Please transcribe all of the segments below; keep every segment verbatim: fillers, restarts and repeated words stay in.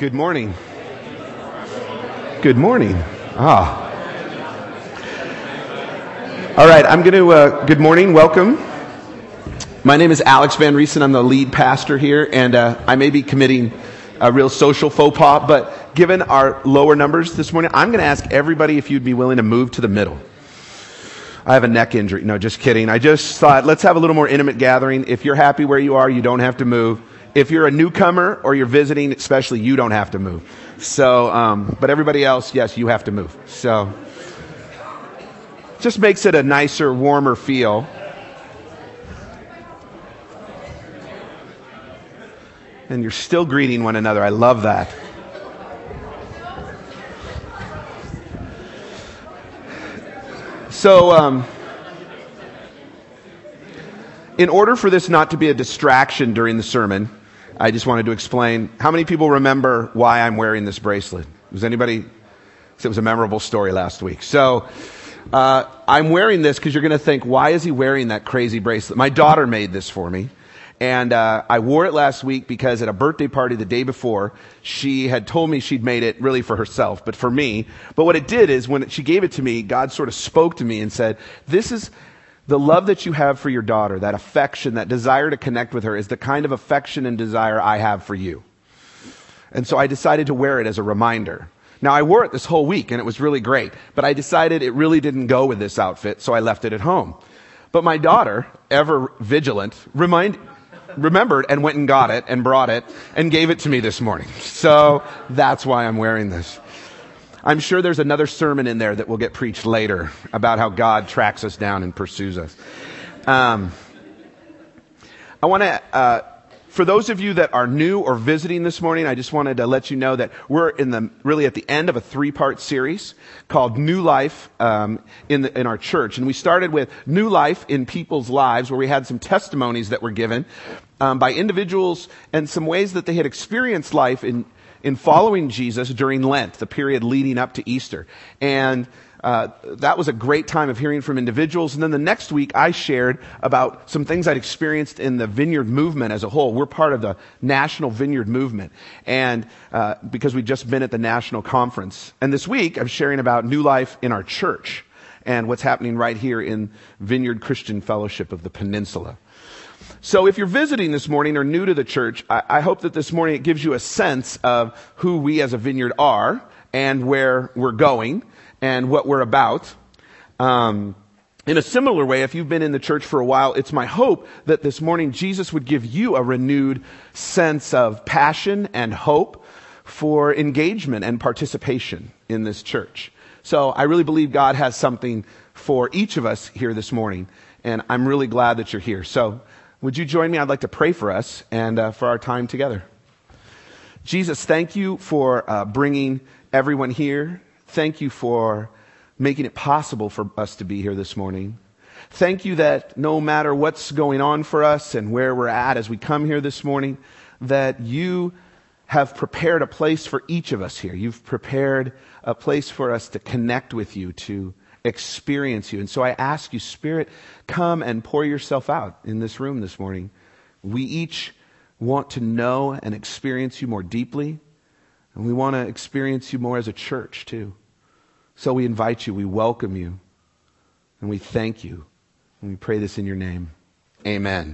Good morning. Good morning. Ah. All right, I'm going to, uh, good morning, welcome. My name is Alex Van Riesen. I'm the lead pastor here, and uh, I may be committing a real social faux pas, but given our lower numbers this morning, I'm going to ask everybody if you'd be willing to move to the middle. I have a neck injury. No, just kidding. I just thought, let's have a little more intimate gathering. If you're happy where you are, you don't have to move. If you're a newcomer or you're visiting, especially, you don't have to move. So, um, but everybody else, yes, you have to move. So, just makes it a nicer, warmer feel. And you're still greeting one another. I love that. So, um, in order for this not to be a distraction during the sermon, I just wanted to explain. How many people remember why I'm wearing this bracelet? Was anybody? It was a memorable story last week. So, uh, I'm wearing this because you're going to think, why is he wearing that crazy bracelet? My daughter made this for me. And uh, I wore it last week because at a birthday party the day before, she had told me she'd made it really for herself, but for me. But what it did is when she gave it to me, God sort of spoke to me and said, this is the love that you have for your daughter, that affection, that desire to connect with her is the kind of affection and desire I have for you. And so I decided to wear it as a reminder. Now, I wore it this whole week and it was really great, but I decided it really didn't go with this outfit, so I left it at home. But my daughter, ever vigilant, remind, remembered and went and got it and brought it and gave it to me this morning. So that's why I'm wearing this. I'm sure there's another sermon in there that will get preached later about how God tracks us down and pursues us. Um, I want to, uh, for those of you that are new or visiting this morning, I just wanted to let you know that we're in the really at the end of a three-part series called New Life um, in the, in our church, and we started with New Life in People's Lives, where we had some testimonies that were given um, by individuals and some ways that they had experienced life in. in following Jesus during Lent, the period leading up to Easter. And uh, that was a great time of hearing from individuals. And then the next week, I shared about some things I'd experienced in the Vineyard movement as a whole. We're part of the National Vineyard movement, and uh, because we'd just been at the national conference. And this week, I'm sharing about New Life in our church and what's happening right here in Vineyard Christian Fellowship of the Peninsula. So if you're visiting this morning or new to the church, I, I hope that this morning it gives you a sense of who we as a vineyard are and where we're going and what we're about. Um, in a similar way, if you've been in the church for a while, it's my hope that this morning Jesus would give you a renewed sense of passion and hope for engagement and participation in this church. So I really believe God has something for each of us here this morning, and I'm really glad that you're here. So would you join me? I'd like to pray for us and uh, for our time together. Jesus, thank you for uh, bringing everyone here. Thank you for making it possible for us to be here this morning. Thank you that no matter what's going on for us and where we're at as we come here this morning, that you have prepared a place for each of us here. You've prepared a place for us to connect with you, to experience you. And so I ask you, Spirit, come and pour yourself out in this room this morning. We each want to know and experience you more deeply, and we want to experience you more as a church too. So we invite you, we welcome you, and we thank you, and we pray this in your name. Amen.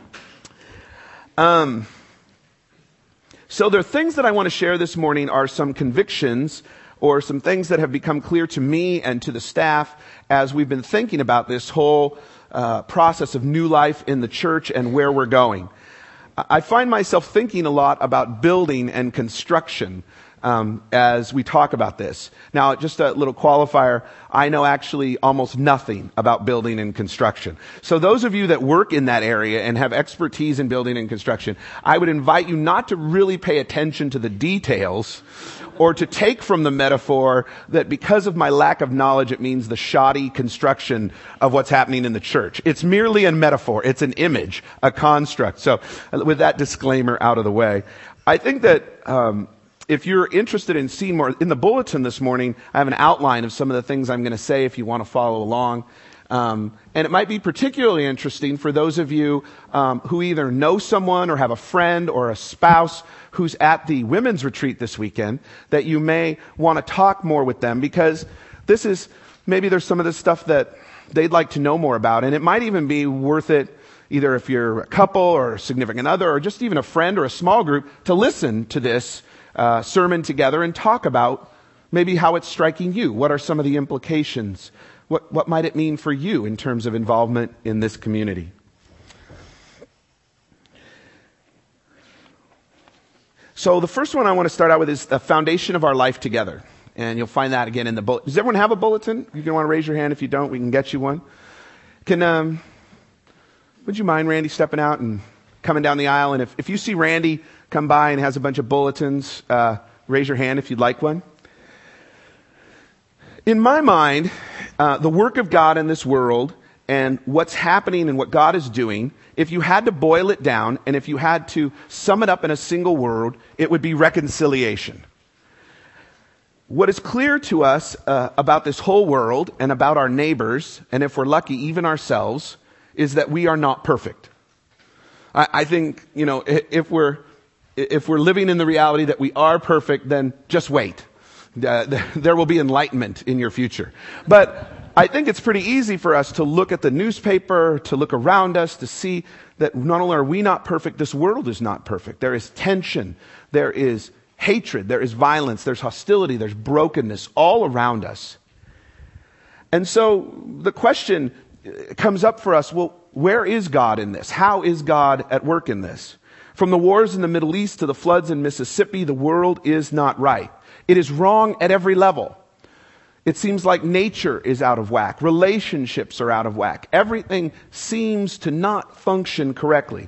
Um, so there are things that I want to share this morning are some convictions or some things that have become clear to me and to the staff as we've been thinking about this whole uh, process of new life in the church and where we're going. I find myself thinking a lot about building and construction um, as we talk about this. Now, just a little qualifier, I know actually almost nothing about building and construction. So those of you that work in that area and have expertise in building and construction, I would invite you not to really pay attention to the details or to take from the metaphor that because of my lack of knowledge, it means the shoddy construction of what's happening in the church. It's merely a metaphor. It's an image, a construct. So with that disclaimer out of the way, I think that um, if you're interested in seeing more, in the bulletin this morning, I have an outline of some of the things I'm going to say if you want to follow along. Um, and it might be particularly interesting for those of you um, who either know someone or have a friend or a spouse who's at the women's retreat this weekend, that you may want to talk more with them, because this is, maybe there's some of this stuff that they'd like to know more about, and it might even be worth it, either if you're a couple or a significant other or just even a friend or a small group, to listen to this uh, sermon together and talk about maybe how it's striking you. What are some of the implications? What, what might it mean for you in terms of involvement in this community? So the first one I want to start out with is the foundation of our life together. And you'll find that again in the bulletin. Does everyone have a bulletin? You can want to raise your hand. If you don't, we can get you one. Can, um, would you mind, Randy, stepping out and coming down the aisle? And if, if you see Randy come by and has a bunch of bulletins, uh, raise your hand if you'd like one. In my mind, uh, the work of God in this world and what's happening and what God is doing, if you had to boil it down and if you had to sum it up in a single word, it would be reconciliation. What is clear to us uh, about this whole world and about our neighbors, and if we're lucky, even ourselves, is that we are not perfect. I, I think, you know, if we're if we're living in the reality that we are perfect, then just wait. Uh, there will be enlightenment in your future. But I think it's pretty easy for us to look at the newspaper, to look around us, to see that not only are we not perfect, this world is not perfect. There is tension, there is hatred, there is violence, there's hostility, there's brokenness all around us. And so the question comes up for us, well, where is God in this? How is God at work in this? From the wars in the Middle East to the floods in Mississippi, the world is not right. It is wrong at every level. It seems like nature is out of whack. Relationships are out of whack. Everything seems to not function correctly.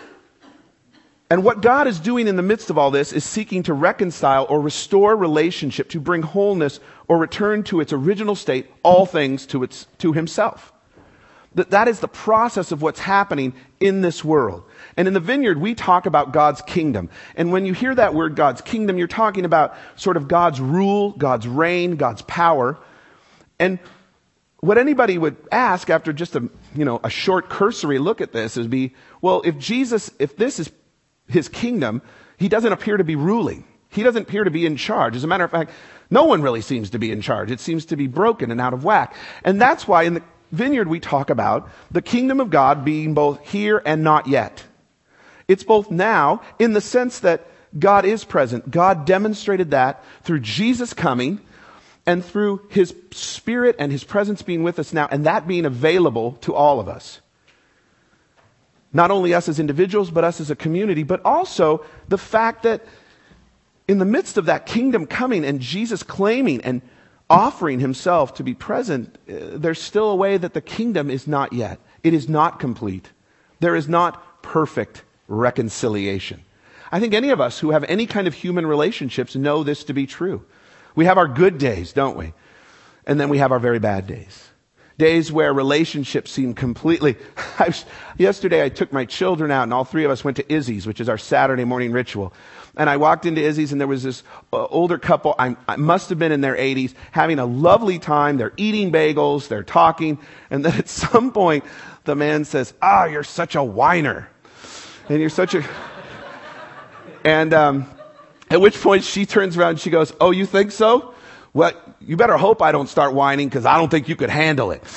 And what God is doing in the midst of all this is seeking to reconcile or restore relationship, to bring wholeness or return to its original state, all things to its to himself. That that is the process of what's happening in this world. And in the Vineyard, we talk about God's kingdom. And when you hear that word, God's kingdom, you're talking about sort of God's rule, God's reign, God's power. And what anybody would ask after just a, you know, a short cursory look at this is be, well, if Jesus, if this is his kingdom, he doesn't appear to be ruling. He doesn't appear to be in charge. As a matter of fact, no one really seems to be in charge. It seems to be broken and out of whack. And that's why in the Vineyard we talk about the kingdom of God being both here and not yet. It's both now in the sense that God is present. God demonstrated that through Jesus coming and through his Spirit and his presence being with us now, and that being available to all of us. Not only us as individuals, but us as a community, but also the fact that in the midst of that kingdom coming and Jesus claiming and offering himself to be present, uh, there's still a way that the kingdom is not yet. It is not complete. There is not perfect reconciliation. I think any of us who have any kind of human relationships know this to be true. We have our good days, don't we? And then we have our very bad days. Days where relationships seem completely... I was, yesterday I took my children out and all three of us went to Izzy's, which is our Saturday morning ritual. And I walked into Izzy's and there was this uh, older couple, I, I must have been in their eighties, having a lovely time. They're eating bagels, they're talking. And then at some point the man says, "Ah, you're such a whiner. And you're such a..." And um, at which point she turns around and she goes, "Oh, you think so? Well, you better hope I don't start whining because I don't think you could handle it."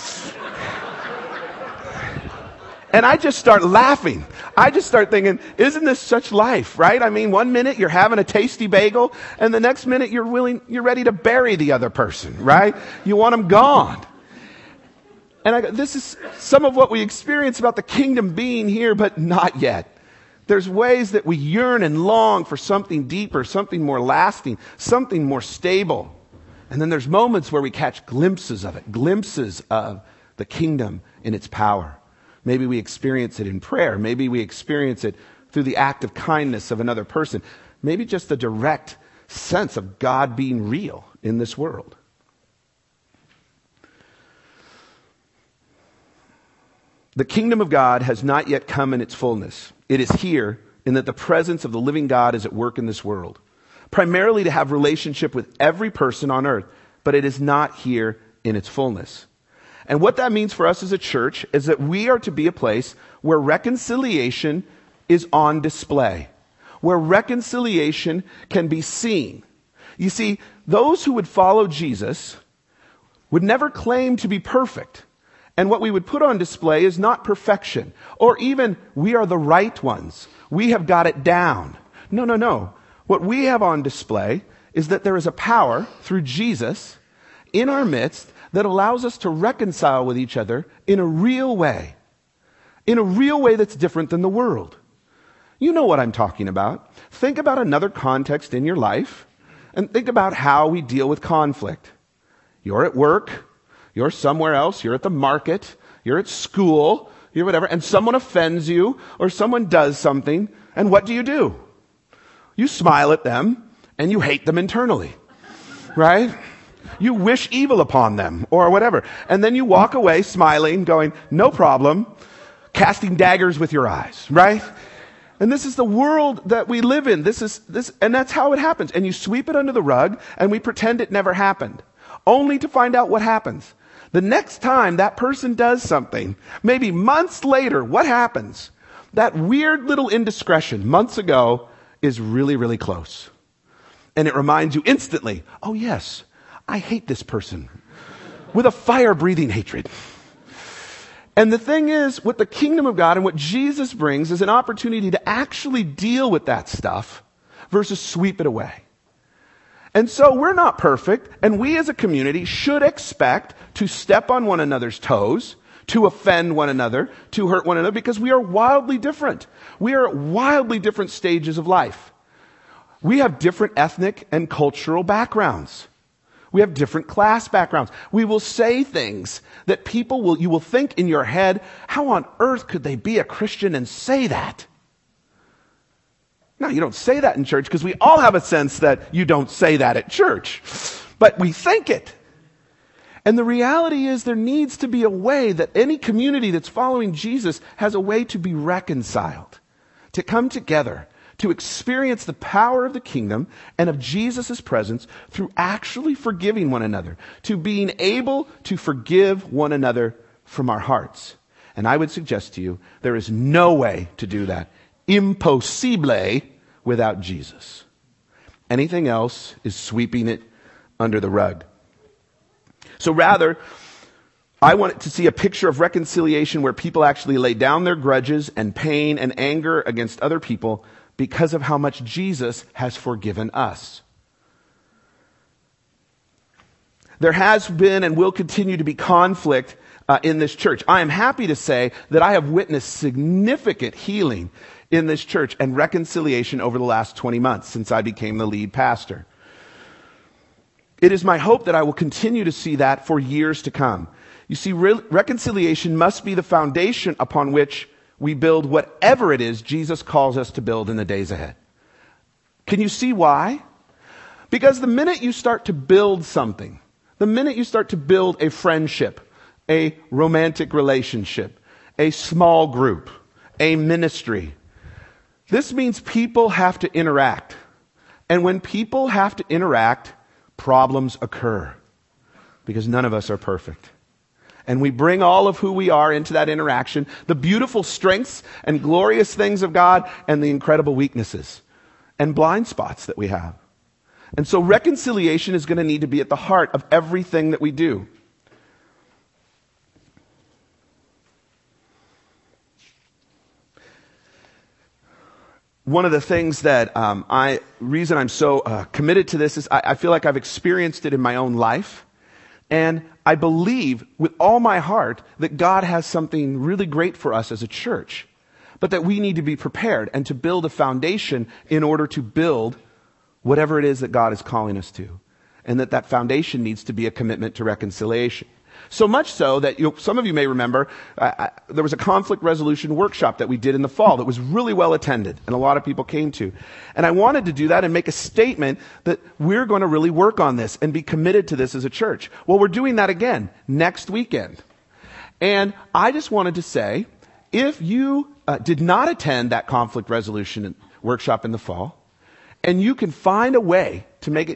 And I just start laughing. I just start thinking, isn't this such life, right? I mean, one minute you're having a tasty bagel, and the next minute you're willing, you're ready to bury the other person, right? You want them gone. And I, this is some of what we experience about the kingdom being here, but not yet. There's ways that we yearn and long for something deeper, something more lasting, something more stable. And then there's moments where we catch glimpses of it, glimpses of the kingdom in its power. Maybe we experience it in prayer. Maybe we experience it through the act of kindness of another person. Maybe just the direct sense of God being real in this world. The kingdom of God has not yet come in its fullness. It is here in that the presence of the living God is at work in this world, primarily to have relationship with every person on earth, but it is not here in its fullness. And what that means for us as a church is that we are to be a place where reconciliation is on display, where reconciliation can be seen. You see, those who would follow Jesus would never claim to be perfect. And what we would put on display is not perfection, or even we are the right ones. We have got it down. No, no, no. What we have on display is that there is a power through Jesus in our midst that allows us to reconcile with each other in a real way, in a real way that's different than the world. You know what I'm talking about. Think about another context in your life and think about how we deal with conflict. You're at work, you're somewhere else, you're at the market, you're at school, you're whatever, and someone offends you or someone does something, and what do you do? You smile at them and you hate them internally, right? You wish evil upon them or whatever. And then you walk away smiling, going, no problem, casting daggers with your eyes, right? And this is the world that we live in. This is this, and that's how it happens. And you sweep it under the rug and we pretend it never happened, only to find out what happens. The next time that person does something, maybe months later, what happens? That weird little indiscretion months ago is really, really close. And it reminds you instantly, oh yes, I hate this person with a fire-breathing hatred. And the thing is, what the kingdom of God and what Jesus brings is an opportunity to actually deal with that stuff versus sweep it away. And so we're not perfect, and we as a community should expect to step on one another's toes, to offend one another, to hurt one another, because we are wildly different. We are at wildly different stages of life. We have different ethnic and cultural backgrounds. We have different class backgrounds. We will say things that people will, you will think in your head, how on earth could they be a Christian and say that? No, you don't say that in church because we all have a sense that you don't say that at church. But we think it. And the reality is there needs to be a way that any community that's following Jesus has a way to be reconciled, to come together, to experience the power of the kingdom and of Jesus' presence through actually forgiving one another, to being able to forgive one another from our hearts. And I would suggest to you, there is no way to do that. Impossible without Jesus. Anything else is sweeping it under the rug. So rather, I want to see a picture of reconciliation where people actually lay down their grudges and pain and anger against other people because of how much Jesus has forgiven us. There has been and will continue to be conflict uh, in this church. I am happy to say that I have witnessed significant healing in this church and reconciliation over the last twenty months since I became the lead pastor. It is my hope that I will continue to see that for years to come. You see, re- reconciliation must be the foundation upon which we build whatever it is Jesus calls us to build in the days ahead. Can you see why? Because the minute you start to build something, the minute you start to build a friendship, a romantic relationship, a small group, a ministry, this means people have to interact. And when people have to interact, problems occur because none of us are perfect. And we bring all of who we are into that interaction, the beautiful strengths and glorious things of God and the incredible weaknesses and blind spots that we have. And so reconciliation is going to need to be at the heart of everything that we do. One of the things that um, I, reason I'm so uh, committed to this is I, I feel like I've experienced it in my own life. And I believe with all my heart that God has something really great for us as a church. But that we need to be prepared and to build a foundation in order to build whatever it is that God is calling us to. And that that foundation needs to be a commitment to reconciliation. So much so that you, some of you may remember, uh, I, there was a conflict resolution workshop that we did in the fall that was really well attended and a lot of people came to. And I wanted to do that and make a statement that we're going to really work on this and be committed to this as a church. Well, we're doing that again next weekend. And I just wanted to say, if you uh, did not attend that conflict resolution workshop in the fall, and you can find a way to make it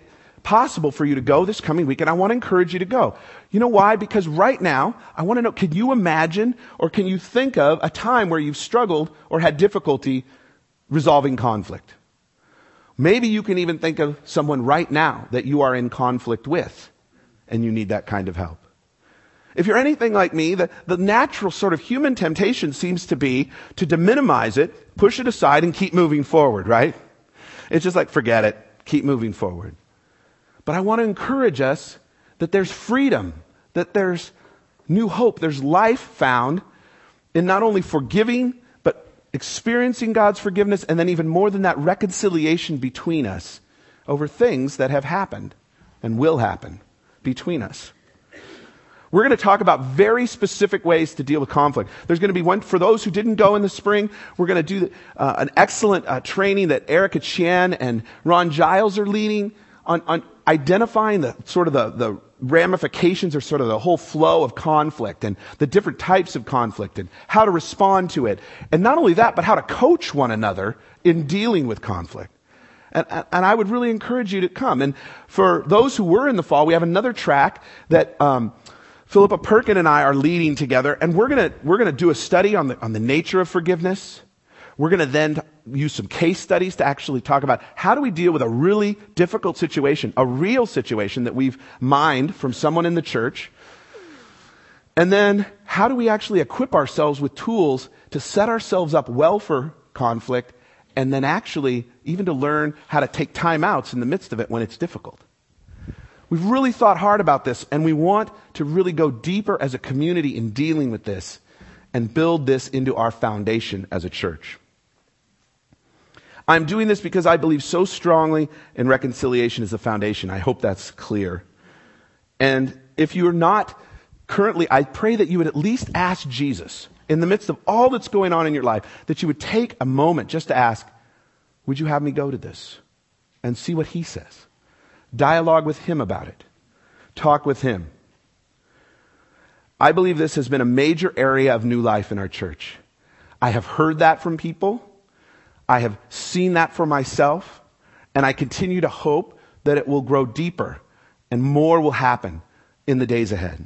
possible for you to go this coming week, and I want to encourage you to go. You know why? Because right now, I want to know, can you imagine or can you think of a time where you've struggled or had difficulty resolving conflict? Maybe you can even think of someone right now that you are in conflict with, and you need that kind of help. If you're anything like me, the, the natural sort of human temptation seems to be to, to minimize it, push it aside, and keep moving forward, right? It's just like, forget it, keep moving forward. But I want to encourage us that there's freedom, that there's new hope, there's life found in not only forgiving, but experiencing God's forgiveness, and then even more than that, reconciliation between us over things that have happened and will happen between us. We're going to talk about very specific ways to deal with conflict. There's going to be one, for those who didn't go in the spring, we're going to do uh, an excellent uh, training that Erica Chan and Ron Giles are leading on, on identifying the sort of the, the ramifications or sort of the whole flow of conflict and the different types of conflict and how to respond to it. And not only that, but how to coach one another in dealing with conflict. And, and I would really encourage you to come. And for those who were in the fall, we have another track that um, Philippa Perkin and I are leading together, and we're gonna we're gonna do a study on the on the nature of forgiveness. We're gonna then use some case studies to actually talk about how do we deal with a really difficult situation, a real situation that we've mined from someone in the church, and then how do we actually equip ourselves with tools to set ourselves up well for conflict, and then actually even to learn how to take timeouts in the midst of it when it's difficult. We've really thought hard about this, and we want to really go deeper as a community in dealing with this and build this into our foundation as a church. I'm doing this because I believe so strongly in reconciliation as the foundation. I hope that's clear. And if you're not currently, I pray that you would at least ask Jesus, in the midst of all that's going on in your life, that you would take a moment just to ask, would you have me go to this? And see what he says. Dialogue with him about it. Talk with him. I believe this has been a major area of new life in our church. I have heard that from people. I have seen that for myself. And I continue to hope that it will grow deeper and more will happen in the days ahead.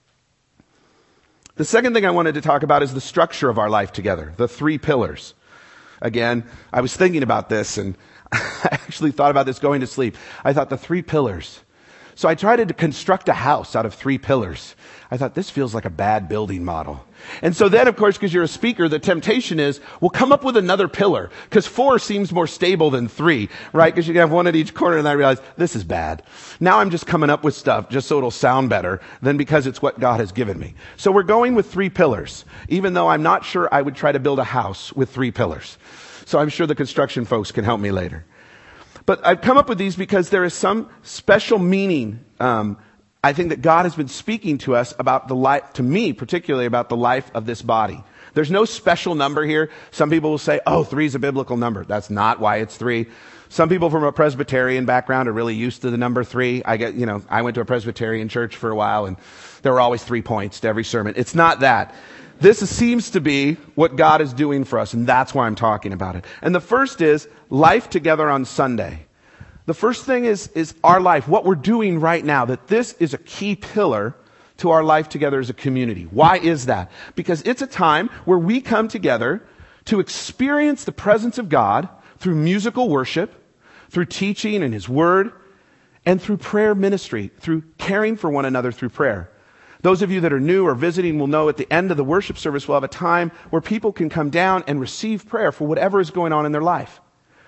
The second thing I wanted to talk about is the structure of our life together, the three pillars. Again, I was thinking about this, and I actually thought about this going to sleep. I thought the three pillars. So I tried to construct a house out of three pillars. I thought, this feels like a bad building model. And so then, of course, because you're a speaker, the temptation is, we'll come up with another pillar, because four seems more stable than three, right? Because you can have one at each corner, and I realized, this is bad. Now I'm just coming up with stuff just so it'll sound better than because it's what God has given me. So we're going with three pillars, even though I'm not sure I would try to build a house with three pillars. So I'm sure the construction folks can help me later. But I've come up with these because there is some special meaning, um, I think, that God has been speaking to us about the life, to me particularly, about the life of this body. There's no special number here. Some people will say, oh, three is a biblical number. That's not why it's three. Some people from a Presbyterian background are really used to the number three. I get, you know, I went to a Presbyterian church for a while, and there were always three points to every sermon. It's not that. This seems to be what God is doing for us, and that's why I'm talking about it. And the first is life together on Sunday. The first thing is, is our life, what we're doing right now, that this is a key pillar to our life together as a community. Why is that? Because it's a time where we come together to experience the presence of God through musical worship, through teaching and His Word, and through prayer ministry, through caring for one another through prayer. Those of you that are new or visiting will know at the end of the worship service we'll have a time where people can come down and receive prayer for whatever is going on in their life.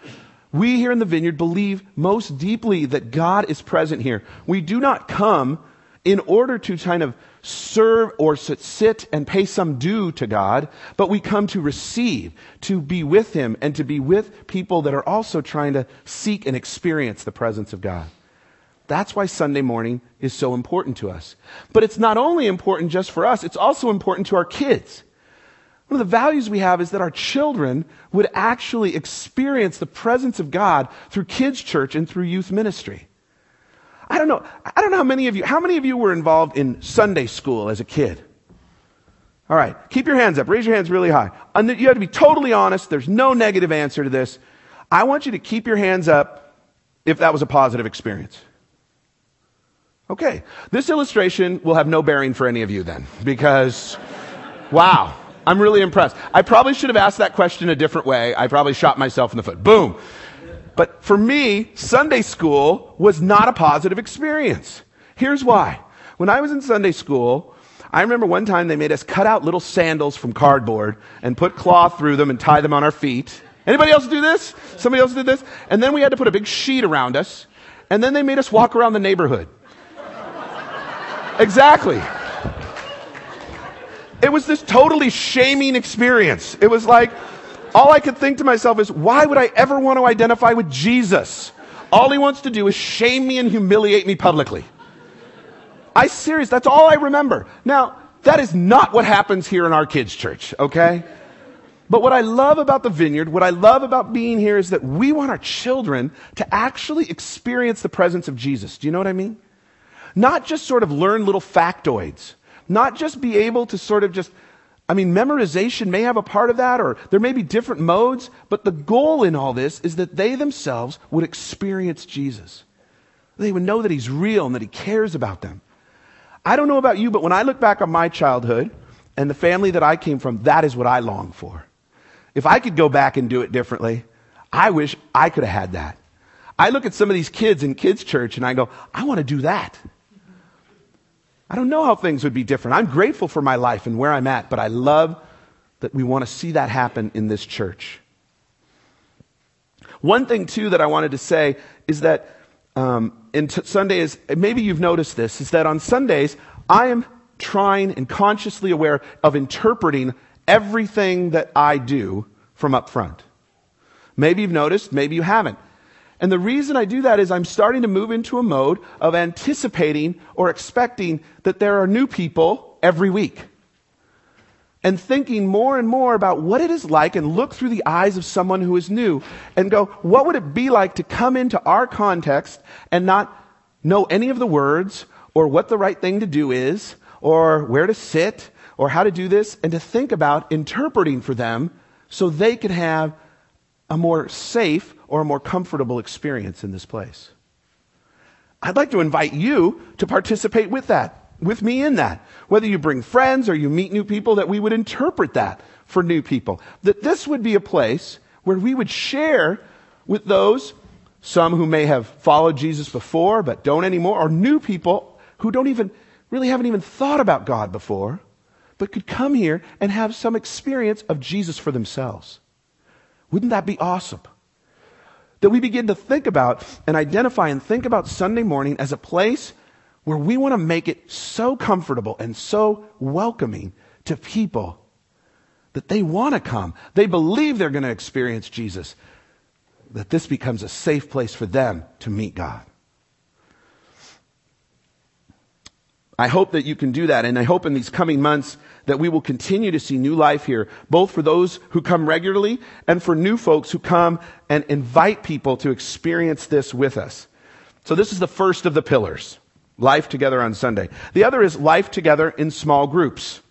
We here in the Vineyard believe most deeply that God is present here. We do not come in order to kind of serve or sit and pay some due to God, but we come to receive, to be with Him, and to be with people that are also trying to seek and experience the presence of God. That's why Sunday morning is so important to us. But it's not only important just for us, it's also important to our kids. One of the values we have is that our children would actually experience the presence of God through kids' church and through youth ministry. I don't know, I don't know how many of you, how many of you were involved in Sunday school as a kid? All right, keep your hands up, raise your hands really high. And you have to be totally honest, there's no negative answer to this. I want you to keep your hands up if that was a positive experience. Okay. This illustration will have no bearing for any of you then, because, wow, I'm really impressed. I probably should have asked that question a different way. I probably shot myself in the foot. Boom. But for me, Sunday school was not a positive experience. Here's why. When I was in Sunday school, I remember one time they made us cut out little sandals from cardboard and put cloth through them and tie them on our feet. Anybody else do this? Somebody else did this? And then we had to put a big sheet around us. And then they made us walk around the neighborhood. Exactly. It was this totally shaming experience. It was like, all I could think to myself is, why would I ever want to identify with Jesus? All he wants to do is shame me and humiliate me publicly. I serious, that's all I remember. Now, that is not what happens here in our kids' church, okay? But what I love about the Vineyard, what I love about being here is that we want our children to actually experience the presence of Jesus. Do you know what I mean? Not just sort of learn little factoids. Not just be able to sort of just, I mean, memorization may have a part of that, or there may be different modes, but the goal in all this is that they themselves would experience Jesus. They would know that he's real and that he cares about them. I don't know about you, but when I look back on my childhood and the family that I came from, that is what I long for. If I could go back and do it differently, I wish I could have had that. I look at some of these kids in kids' church and I go, I want to do that. I don't know how things would be different. I'm grateful for my life and where I'm at, but I love that we want to see that happen in this church. One thing, too, that I wanted to say is that um, in t- Sundays, maybe you've noticed this, is that on Sundays, I am trying and consciously aware of interpreting everything that I do from up front. Maybe you've noticed, maybe you haven't. And the reason I do that is I'm starting to move into a mode of anticipating or expecting that there are new people every week. And thinking more and more about what it is like and look through the eyes of someone who is new and go, what would it be like to come into our context and not know any of the words or what the right thing to do is or where to sit or how to do this, and to think about interpreting for them so they can have a more safe or a more comfortable experience in this place. I'd like to invite you to participate with that, with me in that. Whether you bring friends or you meet new people, that we would interpret that for new people. That this would be a place where we would share with those, some who may have followed Jesus before but don't anymore, or new people who don't even, really haven't even thought about God before, but could come here and have some experience of Jesus for themselves. Wouldn't that be awesome? That we begin to think about and identify and think about Sunday morning as a place where we want to make it so comfortable and so welcoming to people that they want to come. They believe they're going to experience Jesus. That this becomes a safe place for them to meet God. I hope that you can do that, and I hope in these coming months that we will continue to see new life here, both for those who come regularly and for new folks who come and invite people to experience this with us. So this is the first of the pillars, life together on Sunday. The other is life together in small groups.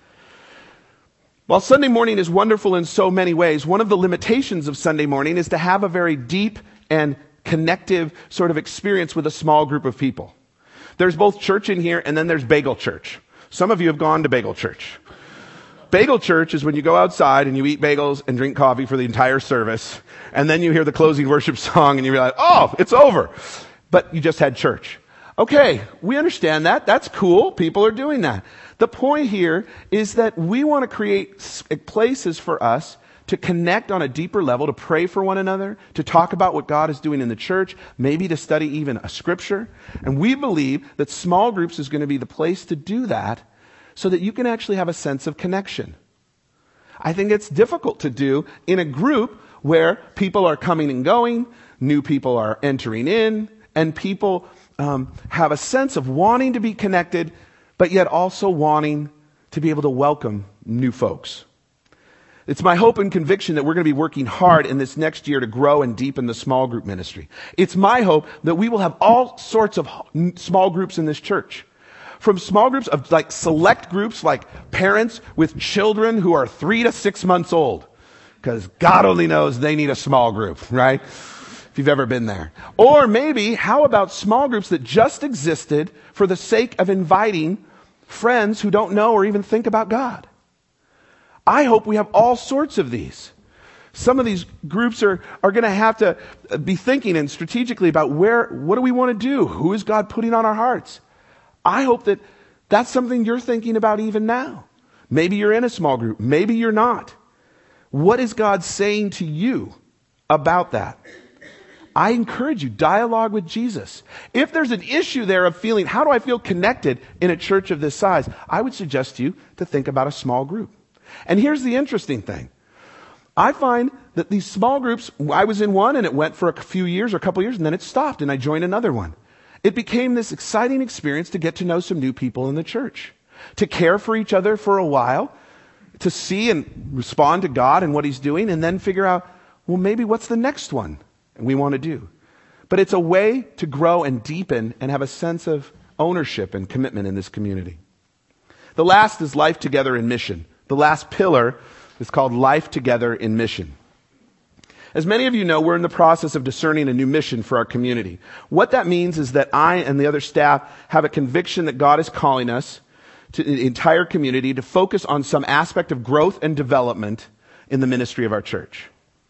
While Sunday morning is wonderful in so many ways, one of the limitations of Sunday morning is to have a very deep and connective sort of experience with a small group of people. There's both church in here and then there's bagel church. Some of you have gone to bagel church. Bagel church is when you go outside and you eat bagels and drink coffee for the entire service, and then you hear the closing worship song and you realize, oh, it's over. But you just had church. Okay, we understand that. That's cool. People are doing that. The point here is that we want to create places for us to connect on a deeper level, to pray for one another, to talk about what God is doing in the church, maybe to study even a scripture. And we believe that small groups is going to be the place to do that so that you can actually have a sense of connection. I think it's difficult to do in a group where people are coming and going, new people are entering in, and people um, have a sense of wanting to be connected, but yet also wanting to be able to welcome new folks. It's my hope and conviction that we're going to be working hard in this next year to grow and deepen the small group ministry. It's my hope that we will have all sorts of small groups in this church. From small groups of like select groups like parents with children who are three to six months old. Because God only knows they need a small group, right? If if you've ever been there. Or maybe, how about small groups that just existed for the sake of inviting friends who don't know or even think about God? I hope we have all sorts of these. Some of these groups are, are going to have to be thinking and strategically about where, what do we want to do? Who is God putting on our hearts? I hope that that's something you're thinking about even now. Maybe you're in a small group. Maybe you're not. What is God saying to you about that? I encourage you, dialogue with Jesus. If there's an issue there of feeling, how do I feel connected in a church of this size? I would suggest to you to think about a small group. And here's the interesting thing. I find that these small groups, I was in one and it went for a few years or a couple years and then it stopped and I joined another one. It became this exciting experience to get to know some new people in the church, to care for each other for a while, to see and respond to God and what He's doing, and then figure out, well, maybe what's the next one we want to do. But it's a way to grow and deepen and have a sense of ownership and commitment in this community. The last is life together in mission. The last pillar is called life together in mission. As many of you know, we're in the process of discerning a new mission for our community. What that means is that I and the other staff have a conviction that God is calling us to the entire community to focus on some aspect of growth and development in the ministry of our church.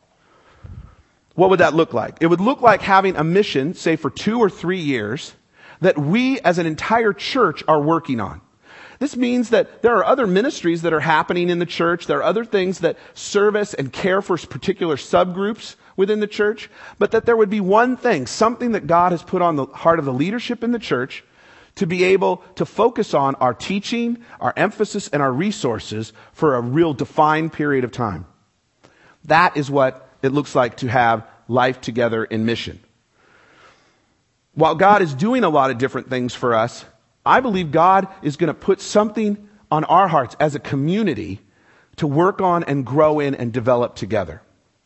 What would that look like? It would look like having a mission, say for two or three years, that we as an entire church are working on. This means that there are other ministries that are happening in the church. There are other things that service and care for particular subgroups within the church. But that there would be one thing, something that God has put on the heart of the leadership in the church to be able to focus on our teaching, our emphasis, and our resources for a real defined period of time. That is what it looks like to have life together in mission. While God is doing a lot of different things for us, I believe God is going to put something on our hearts as a community to work on and grow in and develop together.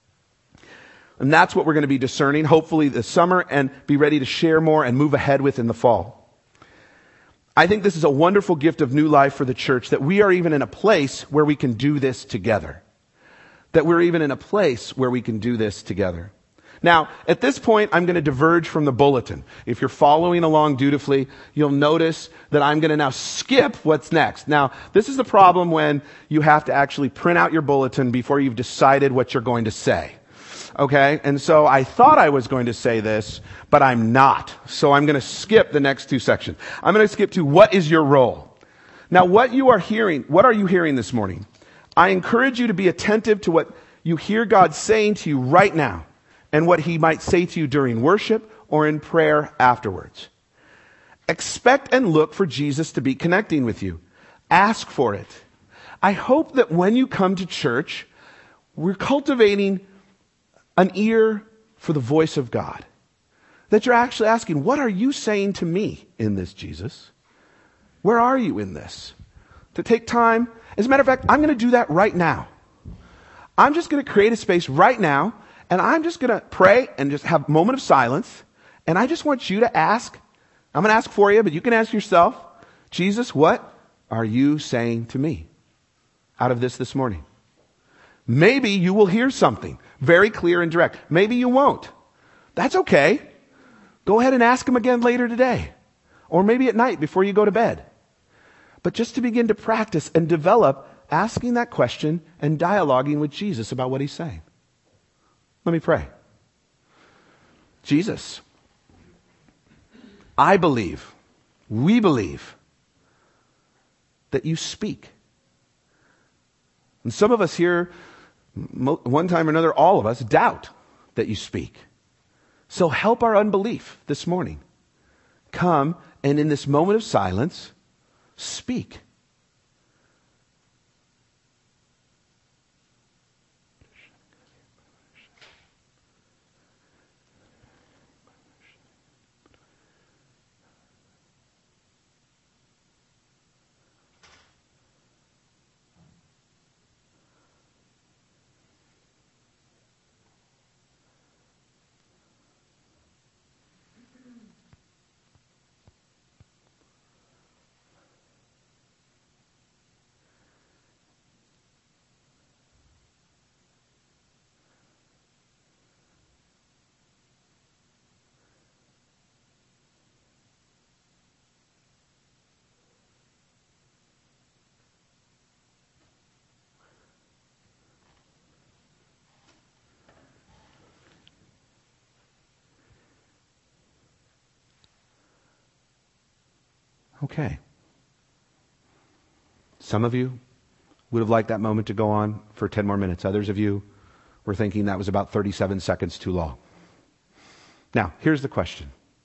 And that's what we're going to be discerning, hopefully this summer, and be ready to share more and move ahead with in the fall. I think this is a wonderful gift of new life for the church, that we are even in a place where we can do this together. That we're even in a place where we can do this together. Now, at this point, I'm going to diverge from the bulletin. If you're following along dutifully, you'll notice that I'm going to now skip what's next. Now, this is the problem when you have to actually print out your bulletin before you've decided what you're going to say. Okay? And so I thought I was going to say this, but I'm not. So I'm going to skip the next two sections. I'm going to skip to what is your role? Now, what you are hearing, what are you hearing this morning? I encourage you to be attentive to what you hear God saying to you right now, and what He might say to you during worship or in prayer afterwards. Expect and look for Jesus to be connecting with you. Ask for it. I hope that when you come to church, we're cultivating an ear for the voice of God. That you're actually asking, what are you saying to me in this, Jesus? Where are you in this? To take time. As a matter of fact, I'm going to do that right now. I'm just going to create a space right now, and I'm just going to pray and just have a moment of silence. And I just want you to ask. I'm going to ask for you, but you can ask yourself, Jesus, what are you saying to me out of this this morning? Maybe you will hear something very clear and direct. Maybe you won't. That's okay. Go ahead and ask Him again later today. Or maybe at night before you go to bed. But just to begin to practice and develop asking that question and dialoguing with Jesus about what He's saying. Let me pray. Jesus, I believe, we believe that you speak. And some of us here, one time or another, all of us, doubt that you speak. So help our unbelief this morning. Come and in this moment of silence, speak. Okay. Some of you would have liked that moment to go on for ten more minutes. Others of you were thinking that was about thirty-seven seconds too long. Now, here's the question.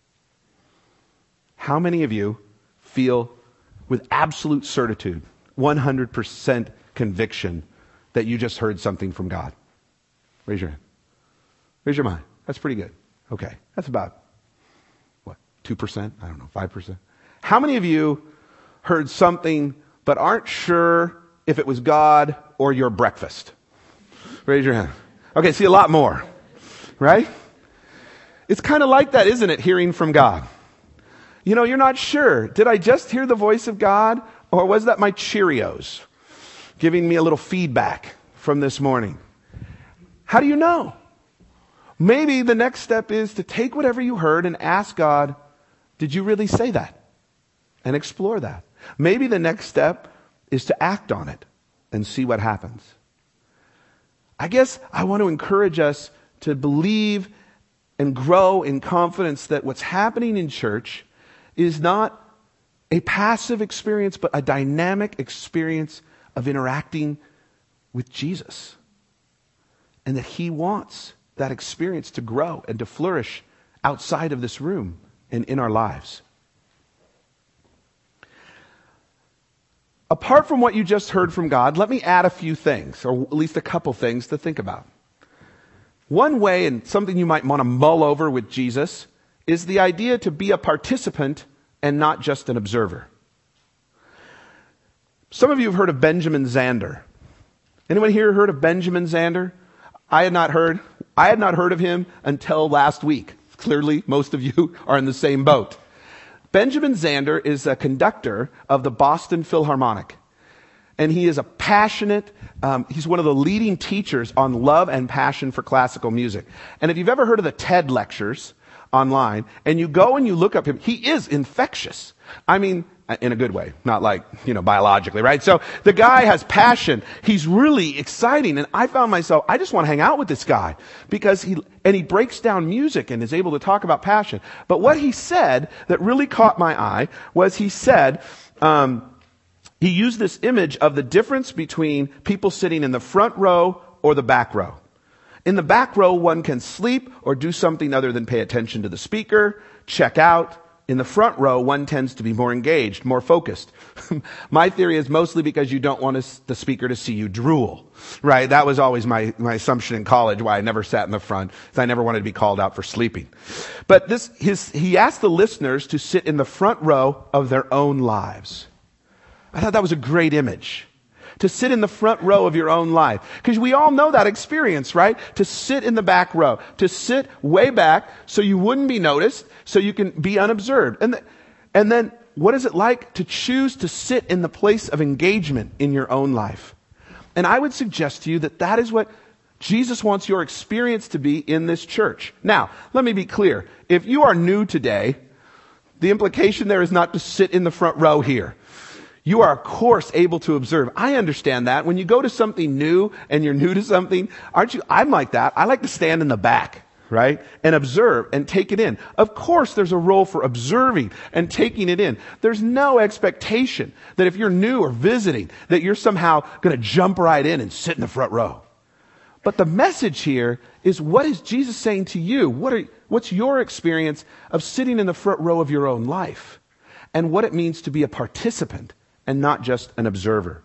How many of you feel with absolute certitude, one hundred percent conviction that you just heard something from God? Raise your hand. Raise your mind. That's pretty good. Okay. That's about, what, two percent? I don't know, five percent? How many of you heard something but aren't sure if it was God or your breakfast? Raise your hand. Okay, see, a lot more, right? It's kind of like that, isn't it, hearing from God? You know, you're not sure. Did I just hear the voice of God, or was that my Cheerios giving me a little feedback from this morning? How do you know? Maybe the next step is to take whatever you heard and ask God, did you really say that? And explore that. Maybe the next step is to act on it and see what happens. I guess I want to encourage us to believe and grow in confidence that what's happening in church is not a passive experience, but a dynamic experience of interacting with Jesus. And that He wants that experience to grow and to flourish outside of this room and in our lives. Apart from what you just heard from God, let me add a few things, or at least a couple things to think about. One way, and something you might want to mull over with Jesus, is the idea to be a participant and not just an observer. Some of you have heard of Benjamin Zander. Anyone here heard of Benjamin Zander? I had not heard. I had not heard of him until last week. Clearly, most of you are in the same boat. Benjamin Zander is a conductor of the Boston Philharmonic. And he is a passionate, um, he's one of the leading teachers on love and passion for classical music. And if you've ever heard of the TED lectures online, and you go and you look up him, he is infectious. I mean, in a good way, not like, you know, biologically, right? So the guy has passion. He's really exciting. And I found myself, I just want to hang out with this guy because he, and he breaks down music and is able to talk about passion. But what he said that really caught my eye was he said, um, he used this image of the difference between people sitting in the front row or the back row. In the back row, one can sleep or do something other than pay attention to the speaker, check out. In the front row, one tends to be more engaged, more focused. My theory is mostly because you don't want to, the speaker to see you drool, right? That was always my, my assumption in college, why I never sat in the front, because I never wanted to be called out for sleeping. But this, his, he asked the listeners to sit in the front row of their own lives. I thought that was a great image. To sit in the front row of your own life. Because we all know that experience, right? To sit in the back row. To sit way back so you wouldn't be noticed, so you can be unobserved. And, th- and then, what is it like to choose to sit in the place of engagement in your own life? And I would suggest to you that that is what Jesus wants your experience to be in this church. Now, let me be clear. If you are new today, the implication there is not to sit in the front row here. You are, of course, able to observe. I understand that. When you go to something new and you're new to something, aren't you? I'm like that. I like to stand in the back, right? And observe and take it in. Of course, there's a role for observing and taking it in. There's no expectation that if you're new or visiting, that you're somehow going to jump right in and sit in the front row. But the message here is, what is Jesus saying to you? What are, what's your experience of sitting in the front row of your own life? And what it means to be a participant and not just an observer.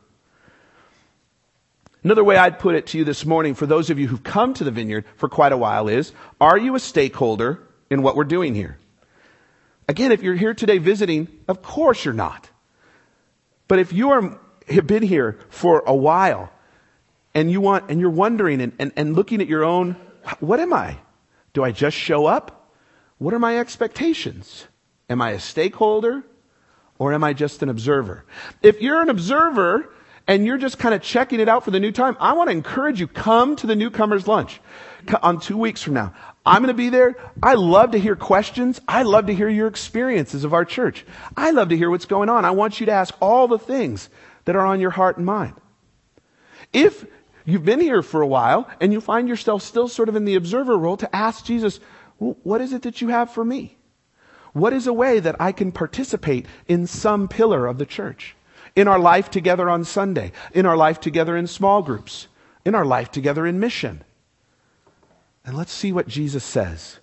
Another way I'd put it to you this morning, for those of you who've come to the Vineyard for quite a while, is, are you a stakeholder in what we're doing here? Again, if you're here today visiting, of course you're not. But if you are, have been here for a while, and you want, and you're wondering and, and, and looking at your own, what am I? Do I just show up? What are my expectations? Am I a stakeholder? Or am I just an observer? If you're an observer and you're just kind of checking it out for the new time, I want to encourage you, come to the newcomers lunch on two weeks from now. I'm going to be there. I love to hear questions. I love to hear your experiences of our church. I love to hear what's going on. I want you to ask all the things that are on your heart and mind. If you've been here for a while and you find yourself still sort of in the observer role, to ask Jesus, well, what is it that you have for me? What is a way that I can participate in some pillar of the church? In our life together on Sunday, in our life together in small groups, in our life together in mission. And let's see what Jesus says.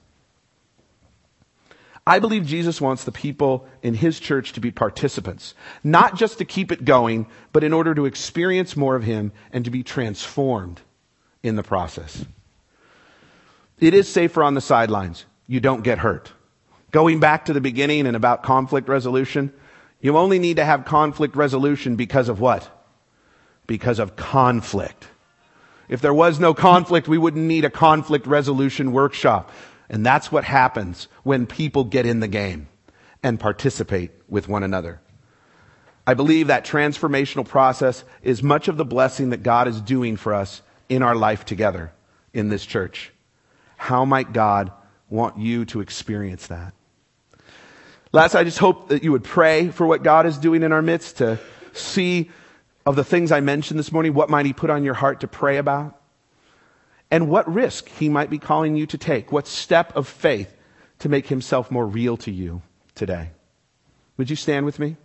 I believe Jesus wants the people in his church to be participants, not just to keep it going, but in order to experience more of him and to be transformed in the process. It is safer on the sidelines. You don't get hurt. Going back to the beginning and about conflict resolution, you only need to have conflict resolution because of what? Because of conflict. If there was no conflict, we wouldn't need a conflict resolution workshop. And that's what happens when people get in the game and participate with one another. I believe that transformational process is much of the blessing that God is doing for us in our life together in this church. How might God want you to experience that? Last, I just hope that you would pray for what God is doing in our midst, to see of the things I mentioned this morning, what might he put on your heart to pray about? And what risk he might be calling you to take. What step of faith to make himself more real to you today. Would you stand with me?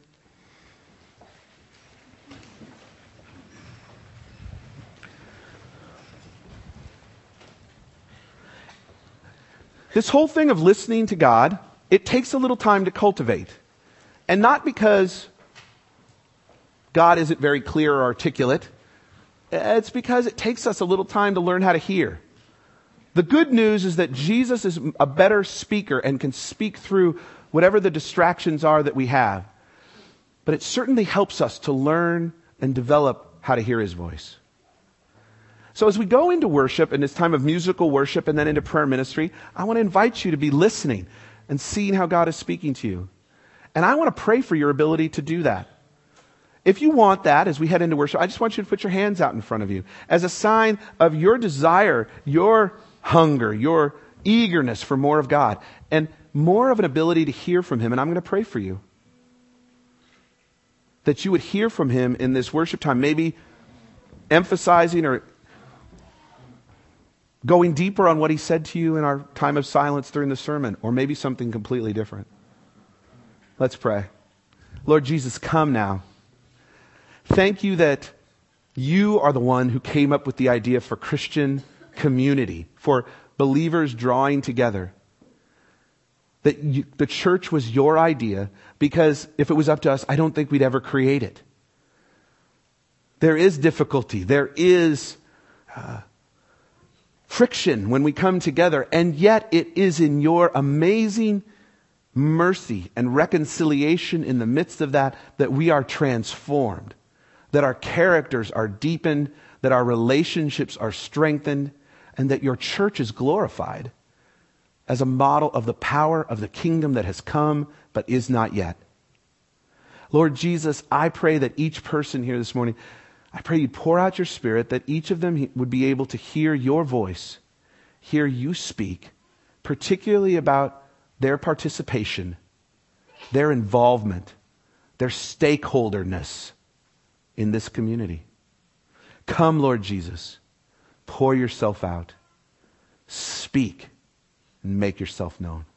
This whole thing of listening to God, it takes a little time to cultivate. And not because God isn't very clear or articulate. It's because it takes us a little time to learn how to hear. The good news is that Jesus is a better speaker and can speak through whatever the distractions are that we have. But it certainly helps us to learn and develop how to hear his voice. So as we go into worship, in this time of musical worship and then into prayer ministry, I want to invite you to be listening and seeing how God is speaking to you. And I want to pray for your ability to do that. If you want that, as we head into worship, I just want you to put your hands out in front of you as a sign of your desire, your hunger, your eagerness for more of God, and more of an ability to hear from him. And I'm going to pray for you, that you would hear from him in this worship time, maybe emphasizing or going deeper on what he said to you in our time of silence during the sermon, or maybe something completely different. Let's pray. Lord Jesus, come now. Thank you that you are the one who came up with the idea for Christian community, for believers drawing together. That you, the church was your idea, because if it was up to us, I don't think we'd ever create it. There is difficulty. There is uh, friction when we come together, and yet it is in your amazing mercy and reconciliation in the midst of that that we are transformed. That our characters are deepened, that our relationships are strengthened, and that your church is glorified as a model of the power of the kingdom that has come but is not yet. Lord Jesus, I pray that each person here this morning, I pray you'd pour out your Spirit, that each of them would be able to hear your voice, hear you speak, particularly about their participation, their involvement, their stakeholderness in this community. Come, Lord Jesus, pour yourself out, speak, and make yourself known.